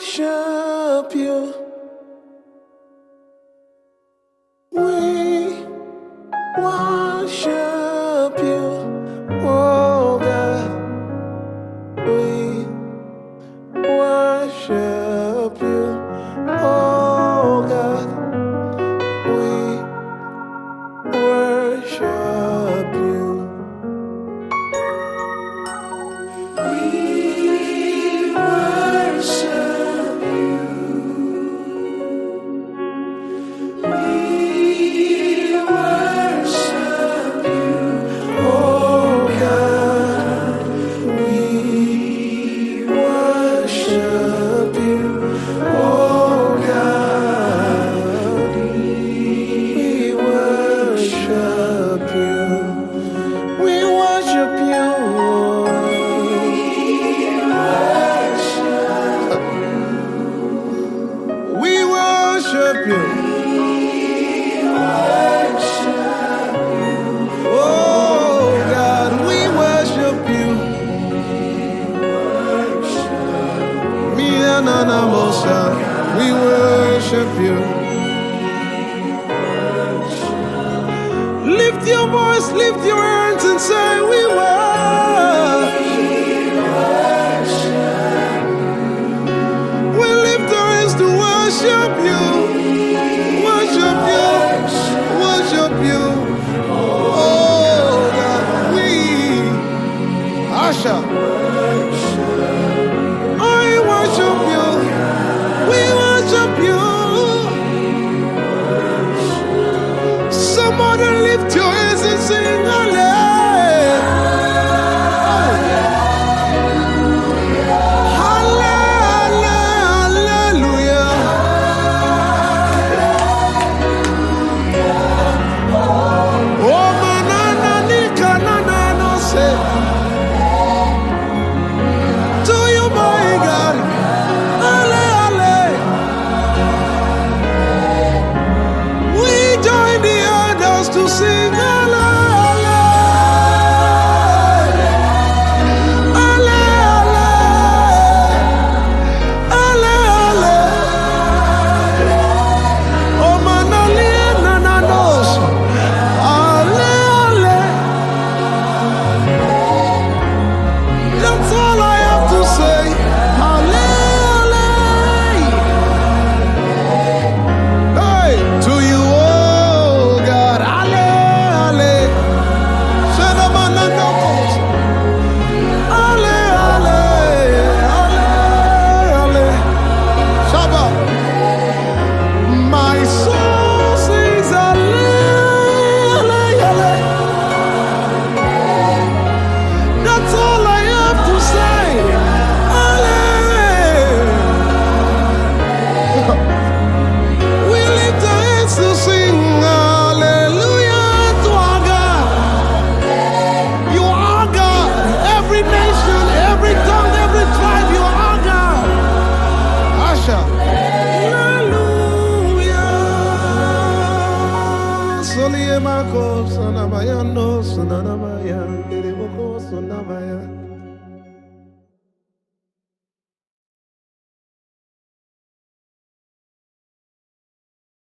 worship you. We worship you, oh God. We worship you, oh God. We worship you. We worship you. We worship you, oh God. We worship you, oh God. We worship you. We worship you. We worship you. Oh God, we worship you. Me and Anamosa, we worship you. Lift your voice, lift your hands and say, we worship.